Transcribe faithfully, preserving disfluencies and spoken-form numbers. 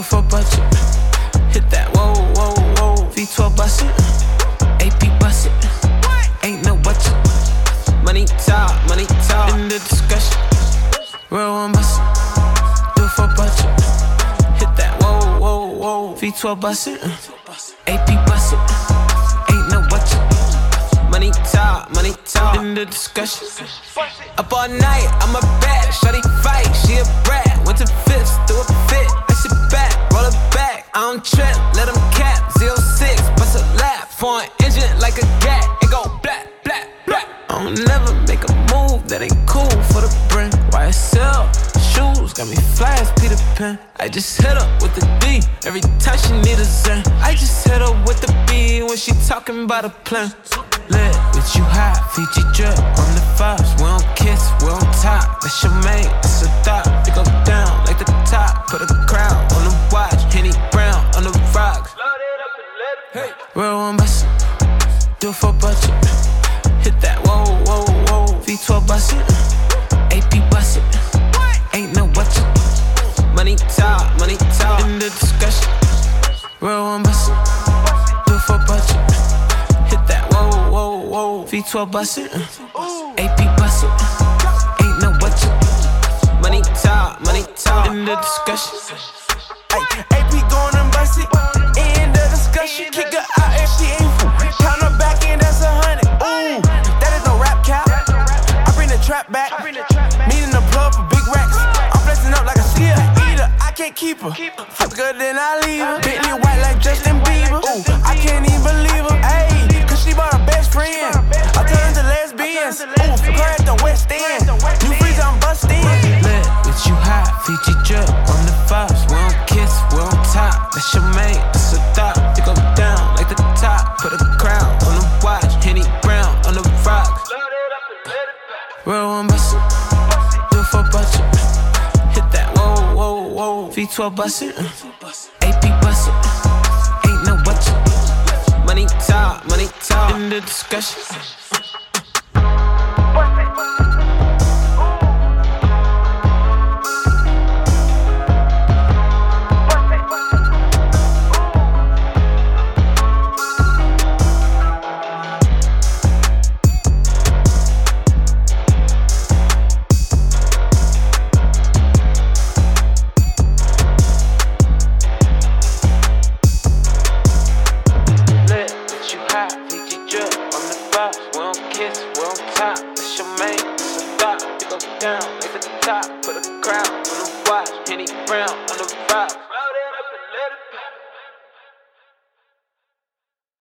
it for budget. Hit that, whoa, whoa, whoa. V twelve bust it, A P bust it. Ain't no budget. Money talk, money talk. In the discussion, real one bust it. Do it for budget. Hit that, whoa, whoa, whoa. V twelve bust it, A P bust it. Ain't no budget. Money talk, money talk. In the discussion, up all night, I'm a bad. Shawty fight, she a brat. Went to fifths, do a fit. I sit back, roll it back. I don't trip, let them cap. zero six, bust a lap. Foreign engine like a gat. It go black, black, black. I don't never make a move that ain't cool for the brand. Y S L shoes got me fly as Peter Pan. I just hit her with the D every time she need a zen. I just hit her with the B when she talking about a plan. Lit with you hot, Fiji drip on the vibes. We don't kiss, we don't talk. That's your mate, that's a thought. It go down like the top. Put a crown on the watch, Henny Brown on the rocks. Hey, real one bust it, do it for budget. Hit that, whoa, whoa, whoa. V twelve bust it, A P bust it. Ain't no budget. Money talk, money talk. In the discussion, real one bust it, do it for budget. Hit that, whoa, whoa, whoa. V twelve bust it, A P bust it. Ain't no budget. Money talk, money talk. In the discussion, ay, A P going and bust it. In the discussion, kick her out if she ain't full. Pound her back in, that's a hundred. Ooh, that is no rap cap. I bring the trap back. Needing a plug for big racks. I'm flexing up like a skier eater. I can't keep her. Fuck her, then I leave her. Bentley white like Justin Bieber. Ooh, I can't even believe her. Ayy, cause she bought her best friend. I turned to lesbians. Ooh, fuck her at the West End. New freeze, I'm bustin'. lit with you hot, Fiji drip on the vibes. We don't kiss, we don't talk. That's your mate, that's a thought. It go down like the top. Put a crown on the watch, Henny Brown on the rocks. Real one bust it, do it for budget. Hit that, whoa, whoa, whoa. V twelve bust it, A P bust it. Ain't no budget. Money talk, money talk. In the discussion. Down, like the top, put a crown on the watch, Henny Brown on the rock.